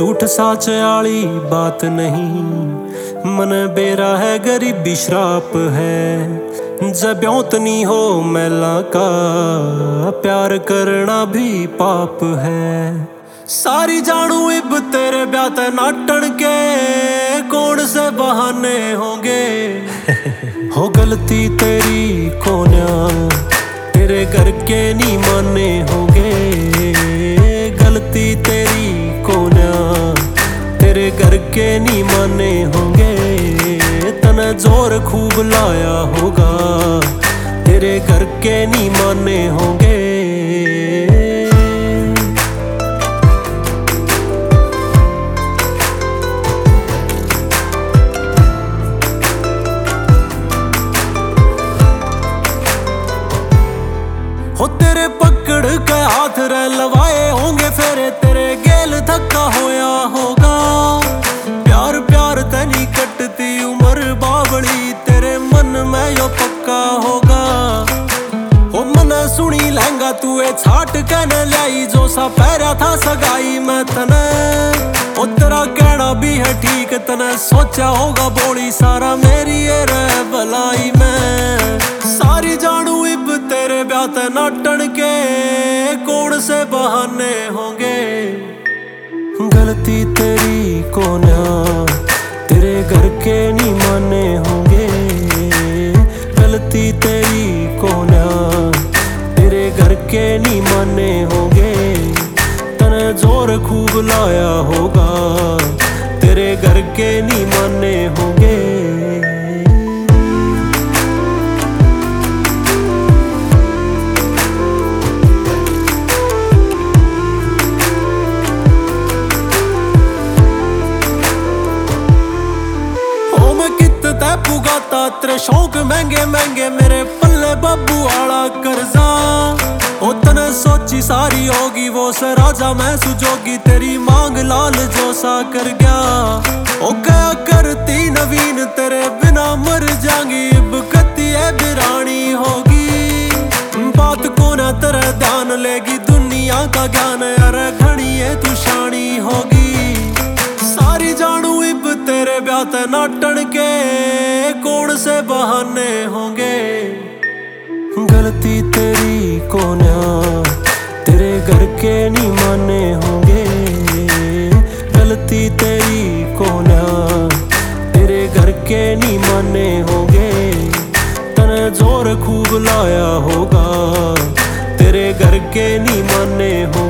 झूठ साच आली बात नहीं, मन बेरा है गरीबी श्राप है। जब ब्योत नहीं हो मैला का, प्यार करना भी पाप है। सारी जानू इब तेरे ब्याह ते नाटन के, कौन से बहाने होंगे। हो गलती तेरी कोन्या, तेरे घर के नहीं माने होंगे। गलती तेरी कोन्या, तेरे घर के नहीं माने होंगे। तने जोर खूब लाया होगा, तेरे घर के नहीं माने होंगे। हो तेरे पकड़ के हाथ रे लवाए होंगे फेरे, तेरे गेल थका होया होगा। प्यार प्यार तनी कटती उम्र बावड़ी, तेरे मन में यो पक्का होगा। हो मन सुनी लहंगा तुए छाट के न लाई, जो सा पैरा था सगाई में तने। ओ तेरा कहना भी है ठीक, तने सोचा होगा बोली सारा मेरी ये रे भलाई में। सारी जानू इब तेरे ब्याह ते नाटन के, कौन से बहाने होंगे। गलती तेरी कोन्या, तेरे घर के नहीं माने होंगे। गलती तेरी कोन्या, तेरे घर के नहीं माने होंगे। तने जोर खूब लाया होगा, तेरे घर के नहीं माने होंगे। पुगाता तेरे शौक महंगे महंगे, मेरे पल्ले बाबू आला कर्जा। ओ तने सोची सारी होगी, वो से राजा मैं सुजोगी। तेरी मांग लाल जो सा कर गया। ओ क्या करती नवीन, तेरे बिना मर जाऊंगी। अब कती है बिरानी होगी, बात को ना तेरे ध्यान लेगी। दुनिया का ज्ञान अरे घनी है तू शानी होगी। सारी जानू इब तेरे ब्याह ते नाटन के, कौन से बहाने होंगे। गलती तेरी कोन्या, तेरे घर के नहीं माने होंगे। गलती तेरी कोन्या, तेरे घर के नहीं माने होंगे। तने जोर खूब लाया होगा, तेरे घर के नहीं माने होंगे।